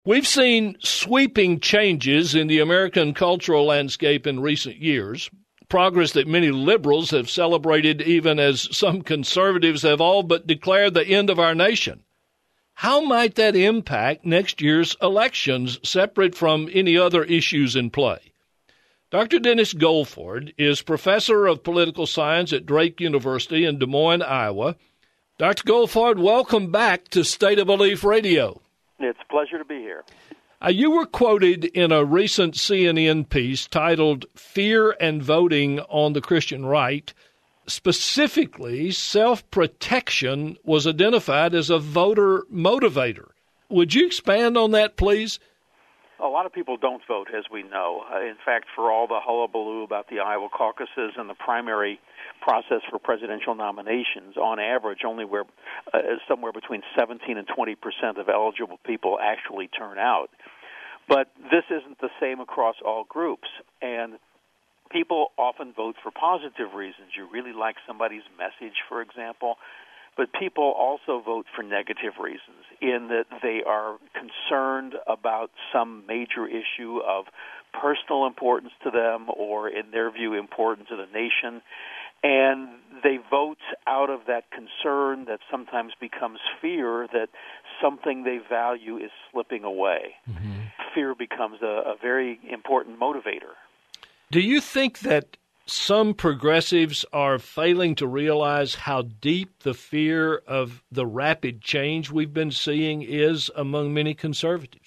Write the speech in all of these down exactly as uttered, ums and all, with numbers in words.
We've seen sweeping changes in the American cultural landscape in recent years, progress that many liberals have celebrated even as some conservatives have all but declared the end of our nation. How might that impact next year's elections, separate from any other issues in play? Doctor Dennis Goldford is professor of political science at Drake University in Des Moines, Iowa. Doctor Goldford, welcome back to State of Belief Radio. It's a pleasure to be here. Uh, you were quoted in a recent C N N piece titled Fear and Voting on the Christian Right. Specifically, self-protection was identified as a voter motivator. Would you expand on that, please? A lot of people don't vote, as we know. Uh, in fact, for all the hullabaloo about the Iowa caucuses and the primary process for presidential nominations, on average, only where uh, somewhere between seventeen and twenty percent of eligible people actually turn out. But this isn't the same across all groups, and people often vote for positive reasons. You really like somebody's message, for example. But people also vote for negative reasons, in that they are concerned about some major issue of personal importance to them or, in their view, important to the nation. And they vote out of that concern that sometimes becomes fear that something they value is slipping away. Mm-hmm. Fear becomes a, a very important motivator. Do you think that some progressives are failing to realize how deep the fear of the rapid change we've been seeing is among many conservatives?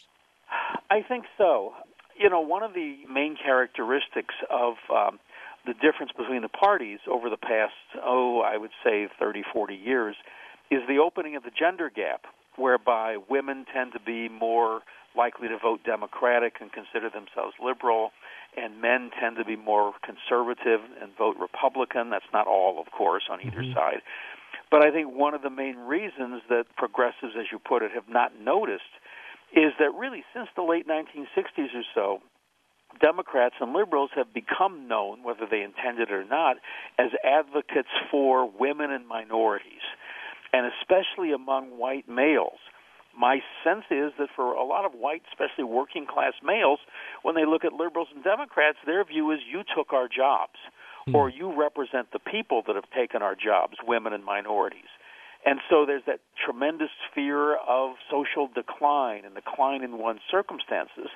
I think so. You know, one of the main characteristics of um, the difference between the parties over the past, oh, I would say thirty, forty years, is the opening of the gender gap, whereby women tend to be more likely to vote Democratic and consider themselves liberal, and men tend to be more conservative and vote Republican. That's not all, of course, on either mm-hmm. side. But I think one of the main reasons that progressives, as you put it, have not noticed is that really since the late nineteen sixties or so, Democrats and liberals have become known, whether they intended it or not, as advocates for women and minorities, and especially among white males. My sense is that for a lot of white, especially working-class males, when they look at liberals and Democrats, their view is you took our jobs, mm. or you represent the people that have taken our jobs, women and minorities. And so there's that tremendous fear of social decline and decline in one's circumstances.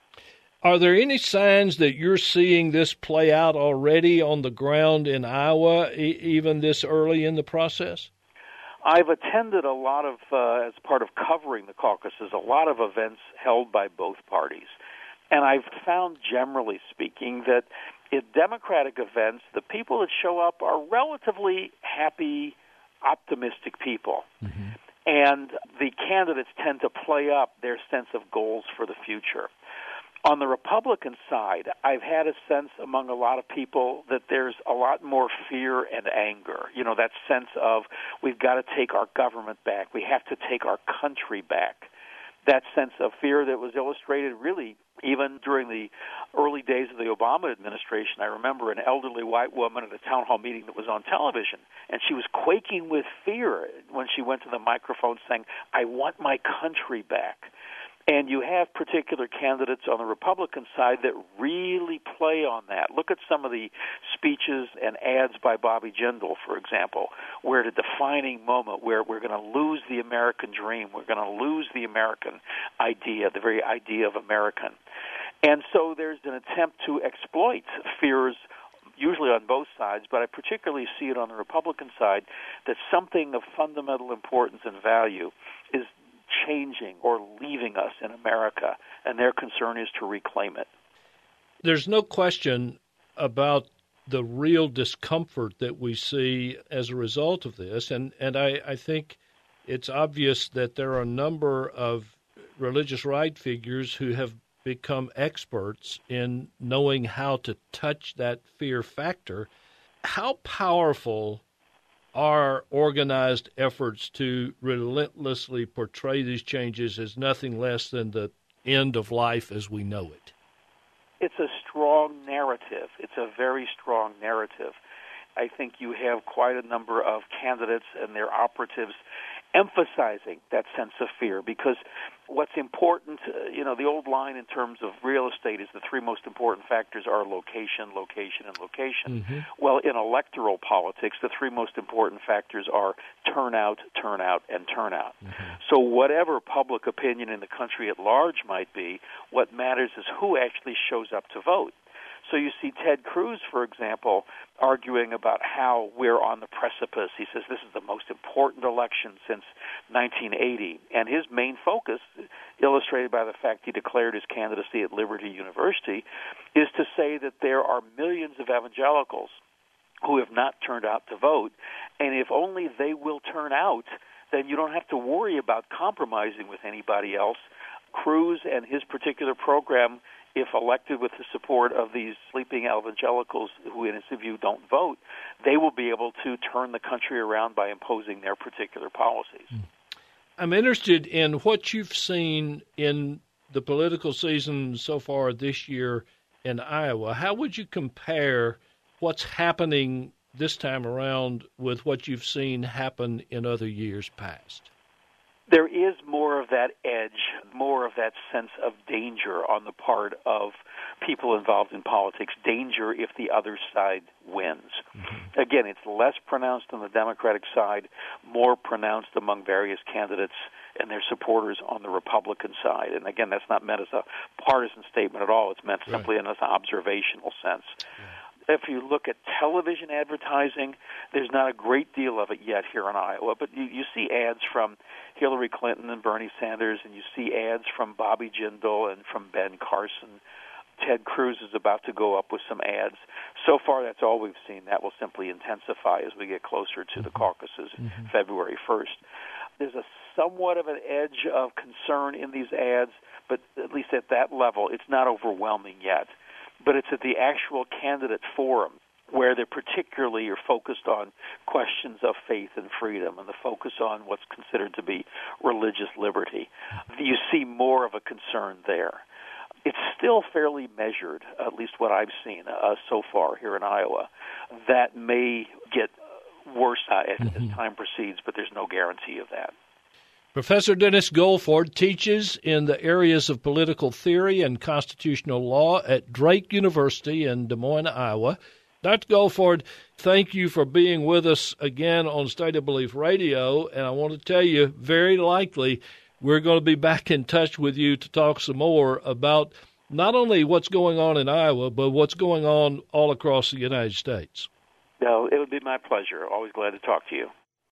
Are there any signs that you're seeing this play out already on the ground in Iowa, e- even this early in the process? I've attended a lot of, uh, as part of covering the caucuses, a lot of events held by both parties. And I've found, generally speaking, that in Democratic events, the people that show up are relatively happy, optimistic people. Mm-hmm. And the candidates tend to play up their sense of goals for the future. On the Republican side, I've had a sense among a lot of people that there's a lot more fear and anger. You know, that sense of we've got to take our government back. We have to take our country back. That sense of fear that was illustrated really even during the early days of the Obama administration. I remember an elderly white woman at a town hall meeting that was on television, and she was quaking with fear when she went to the microphone saying, I want my country back. And you have particular candidates on the Republican side that really play on that. Look at some of the speeches and ads by Bobby Jindal, for example, where at a defining moment where we're going to lose the American dream, we're going to lose the American idea, the very idea of American. And so there's an attempt to exploit fears, usually on both sides, but I particularly see it on the Republican side, that something of fundamental importance and value is changing or leaving us in America, and their concern is to reclaim it. There's no question about the real discomfort that we see as a result of this, and, and I, I think it's obvious that there are a number of religious right figures who have become experts in knowing how to touch that fear factor. How powerful are organized efforts to relentlessly portray these changes as nothing less than the end of life as we know it? It's a strong narrative. It's a very strong narrative. I think you have quite a number of candidates and their operatives emphasizing that sense of fear because What's important, uh, you know, the old line in terms of real estate is the three most important factors are location, location, and location. Mm-hmm. Well, in electoral politics, the three most important factors are turnout, turnout, and turnout. Mm-hmm. So whatever public opinion in the country at large might be, what matters is who actually shows up to vote. So you see Ted Cruz, for example, arguing about how we're on the precipice. He says this is the most important election since nineteen eighty. And his main focus, illustrated by the fact he declared his candidacy at Liberty University, is to say that there are millions of evangelicals who have not turned out to vote. And if only they will turn out, then you don't have to worry about compromising with anybody else. Cruz and his particular program, if elected with the support of these sleeping evangelicals who, in his view, don't vote, they will be able to turn the country around by imposing their particular policies. I'm interested in what you've seen in the political season so far this year in Iowa. How would you compare what's happening this time around with what you've seen happen in other years past? There is more of that edge, more of that sense of danger on the part of people involved in politics, danger if the other side wins. Mm-hmm. Again, it's less pronounced on the Democratic side, more pronounced among various candidates and their supporters on the Republican side. And again, that's not meant as a partisan statement at all. It's meant right. simply in an observational sense. Yeah. If you look at television advertising, there's not a great deal of it yet here in Iowa, but you, you see ads from Hillary Clinton and Bernie Sanders, and you see ads from Bobby Jindal and from Ben Carson. Ted Cruz is about to go up with some ads. So far, that's all we've seen. That will simply intensify as we get closer to the caucuses mm-hmm. February first. There's a somewhat of an edge of concern in these ads, but at least at that level, it's not overwhelming yet. But it's at the actual candidate forum where they're particularly are focused on questions of faith and freedom and the focus on what's considered to be religious liberty. You see more of a concern there. It's still fairly measured, at least what I've seen uh, so far here in Iowa. That may get worse uh, as, mm-hmm. as time proceeds, but there's no guarantee of that. Professor Dennis Goldford teaches in the areas of political theory and constitutional law at Drake University in Des Moines, Iowa. Doctor Goldford, thank you for being with us again on State of Belief Radio, and I want to tell you, very likely, we're going to be back in touch with you to talk some more about not only what's going on in Iowa, but what's going on all across the United States. No, it would be my pleasure. Always glad to talk to you.